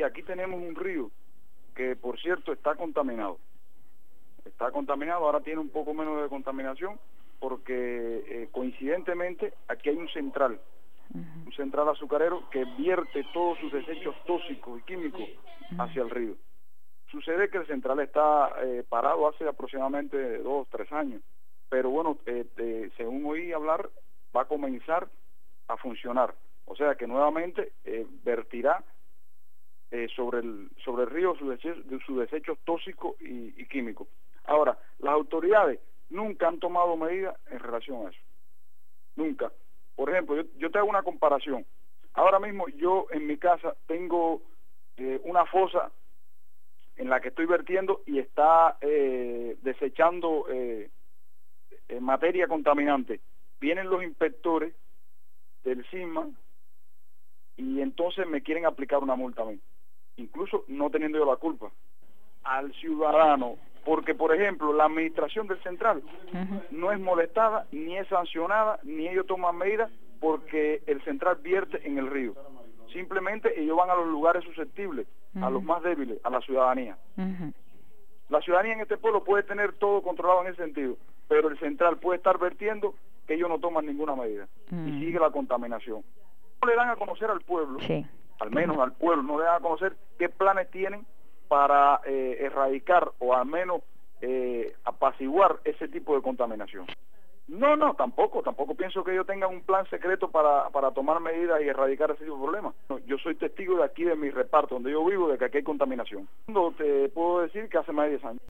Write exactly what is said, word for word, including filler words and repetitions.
aquí tenemos un río que, por cierto, está contaminado. Está contaminado, ahora tiene un poco menos de contaminación porque eh, coincidentemente aquí hay un central, uh-huh. un central azucarero que vierte todos sus desechos tóxicos y químicos uh-huh. hacia el río. Sucede que el central está eh, parado hace aproximadamente dos, tres años, pero bueno, eh, eh, según oí hablar, va a comenzar a funcionar. O sea que nuevamente eh, vertirá eh, sobre el sobre el río sus desechos, sus desechos tóxicos y, y químicos. Ahora, las autoridades nunca han tomado medidas en relación a eso. Nunca. Por ejemplo, yo, yo te hago una comparación. Ahora mismo yo en mi casa tengo eh, una fosa en la que estoy vertiendo y está eh, desechando eh, eh, materia contaminante. Vienen los inspectores del SISMA y entonces me quieren aplicar una multa a mí, incluso no teniendo yo la culpa, al ciudadano, porque por ejemplo la administración del central uh-huh. no es molestada, ni es sancionada, ni ellos toman medidas porque el central vierte en el río. Simplemente ellos van a los lugares susceptibles, uh-huh. a los más débiles, a la ciudadanía. Uh-huh. La ciudadanía en este pueblo puede tener todo controlado en ese sentido, pero el central puede estar vertiendo que ellos no toman ninguna medida uh-huh. y sigue la contaminación. No le dan a conocer al pueblo, sí. al menos al pueblo, no le dan a conocer qué planes tienen para eh, erradicar o al menos eh, apaciguar ese tipo de contaminación. No, no, tampoco, tampoco pienso que ellos tengan un plan secreto para, para tomar medidas y erradicar ese tipo de problemas. No, yo soy testigo de aquí, de mi reparto, donde yo vivo, de que aquí hay contaminación. No te puedo decir que hace más de diez años.